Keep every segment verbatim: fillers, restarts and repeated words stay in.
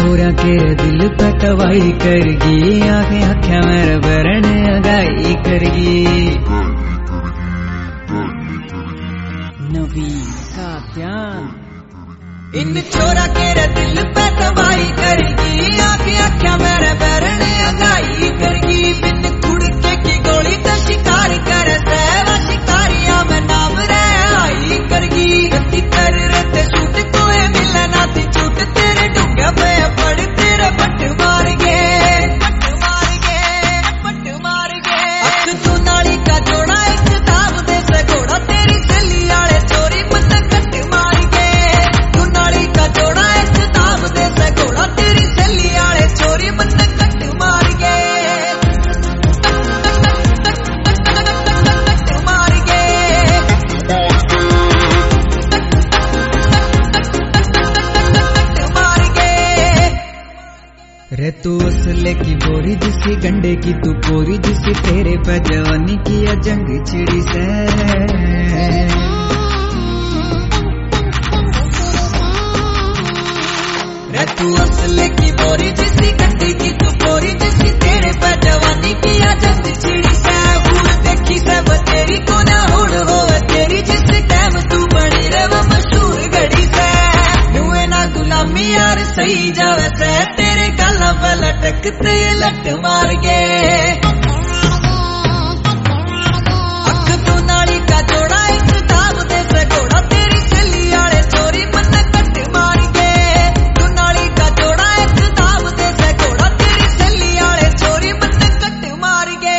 छोरा के दिल पे तवाई करगी, आंखें आख्या मेरे बरन अगाई करगी। नवी का ध्यान इन छोरा के दिल पे तवाई करगी, आंखें आख्या मेरे बरन अगाई करगी। बिन कुड़के की गोली तो शिकार कर से वा शिकारिया में नाम रे आई करगी। गति कर रते छूट कोई मिले ना थी छूट, तेरे डूंगे पे पड़ तेरे पट मार गे, पट मार गे, पट मार गे। अख तू नाली का जोड़ा एक दाब दे से घोड़ा, तेरी सली आले चोरी मन कट मार गे। तू नाली का जोड़ा एक दाब दे से घोड़ा, तेरी सली आले चोरी मन कट मार गे, कट मार गे। रे तू असले की बोरी जिसी गंडे की तू कोरी, जिसी तेरे पे जवानी की जंग छिड़ी से। रे तू असले की बोरी जिसी गंडे की तू कोरी, जिसी तेरे पे जवानी की जंग छिड़ी से। हुड़ देखी से बतेरी को ना हुड़ हो तेरी, जिस टाइम तू बनी रे वो मशहूर घड़ी से। नुए ना गुलामी यार सही जावे से, तेरे गाला पे लटकते लट मार गे। अख तू नाली का जोड़ा एक दाब दे से घोड़ा, तेरी सली आले चोरी मन कट मार गे। तू नाली का जोड़ा एक दाब दे से घोड़ा, तेरी सली आले चोरी मन कट मार गे।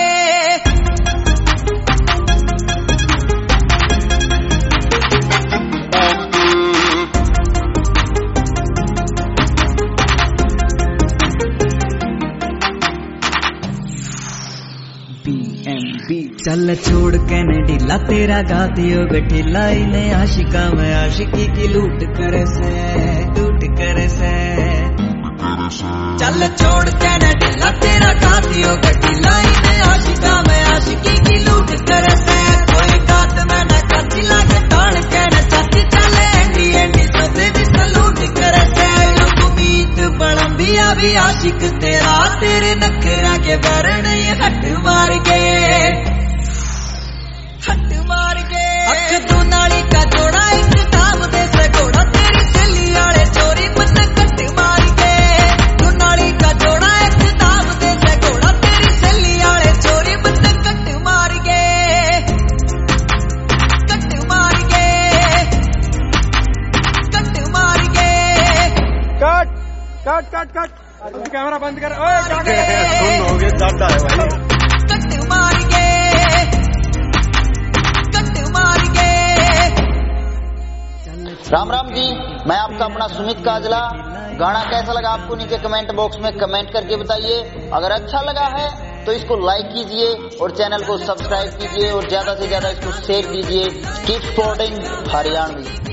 चल छोड़ के न ढीला, तेरा गातियो गठीला। इन्हें आशिका में आशिकी की लूट करे से, लूट करे से। चल छोड़ के न ढीला, तेरा गातियो गठीला। इन्हें आशिका में आशिकी की लूट करे से। कोई गात में न काची लागे ताड़ के न चाची, चले एंडी एंडी सोते जिस लूट करे से। उम्मीद बड़ंबिया भी आशिक तेरा, तेरे नखरा के बरन ये हट मार गे, हट मार गे। अख तू नाली का जोड़ा एक दाब दे से घोड़ा, तेरी सली आले चोरी मन कट मार गे। तू नाली का जोड़ा एक दाब दे से घोड़ा, तेरी सली आले चोरी मन कट मार गे, कट मार गे, कट मार गे। Cut cut cut cut camera बंद कर। ओए सुन हो गए ज्यादा है भाई। कट मार गे, कट मार गे। राम राम जी, मैं आपका अपना सुमित काजला। गाना कैसा लगा आपको नीचे कमेंट बॉक्स में कमेंट करके बताइए। अगर अच्छा लगा है तो इसको लाइक कीजिए और चैनल को सब्सक्राइब कीजिए और ज्यादा से ज्यादा इसको शेयर कीजिए। Keep supporting Haryanvi.